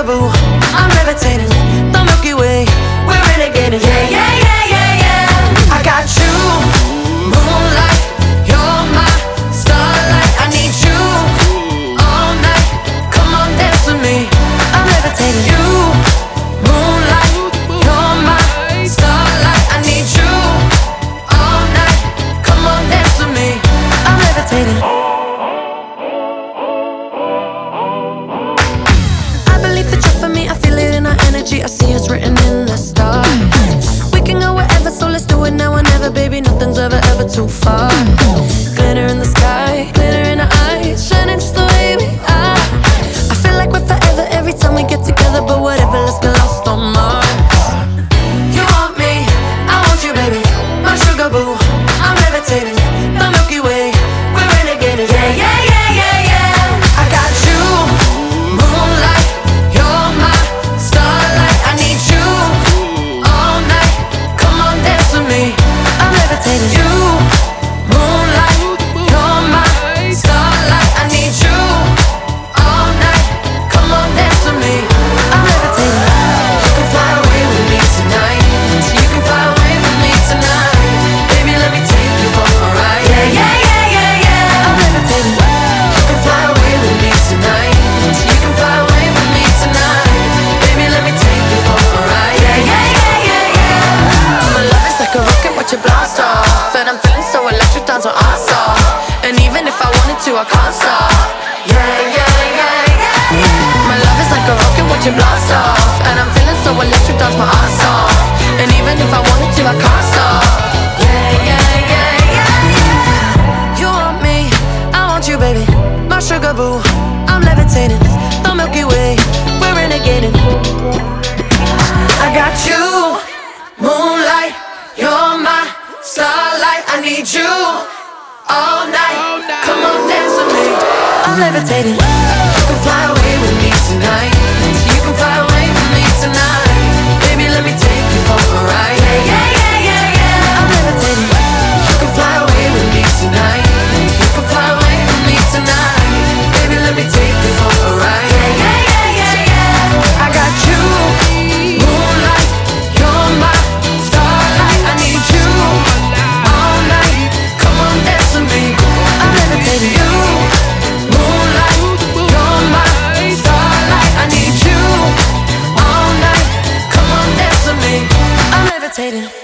sugar boo, I'm levitating. The Milky Way, we're renegading. Yeah, yeah, yeah, yeah, yeah. I got you, moonlight, you're my starlight. I need you all night. Come on, dance with me. I'm levitating. You, moonlight, you're my starlight. I need you all night. Come on, dance with me. I'm levitating. I see us written in the stars. We can go wherever, so let's do it now or never. Baby, nothing's ever, ever too far. Glitter in the sky, glitter in our eyes, shining just the way we are. I feel like we're forever every time we get together. But whatever, let's get lost on Mars. You want me, I want you, baby. My sugar boo, I'm levitating. The Milky Way, we're renegading. Yeah, yeah, yeah, yeah, yeah. I got you, moonlight, you're my starlight. I need you all night. Come on, dance with me. I'm levitating. You, moonlight, you're my starlight. I need you all night. Come on, dance with me. I'm levitating. You can fly away with me tonight. You can fly away with me tonight. Baby, let me take you for a ride. Yeah, yeah, yeah, yeah, yeah. I'm levitating. You can fly away with me tonight. You can fly away with me tonight. Baby, let me take you for a ride. Yeah, yeah, yeah, yeah, yeah. My love is like a rocket, watch it blast off. And I'm feeling so electric, dance on our off. And even if I wanted to, I can't stop. Yeah, yeah, yeah, yeah, yeah. My love is like a rocket, watch it blast off. And I'm feeling so electric, dance my ass off. And even if I wanted to, I can't stop. Yeah, yeah, yeah, yeah, yeah. You want me, I want you, baby. My sugar boo, I'm levitating. The Milky Way, we're renegading. I got you, moonlight, you're my starlight. I need you all night. Come on, dance with me. I'm levitating. You can fly away with me tonight. You can fly away with me tonight. Baby, let me take you for a ride. Yeah, yeah, yeah, yeah, yeah. I'm levitating. You can fly away with me tonight. You can fly away with me tonight. Baby, let me take you for a ride. Yeah, yeah, yeah, yeah, yeah. I got you, moonlight, you're my starlight. I need you all night. Come on, dance with me. I'm levitating. You, moonlight, you're my starlight. I need you all night. Come on, dance with me. I'm levitating.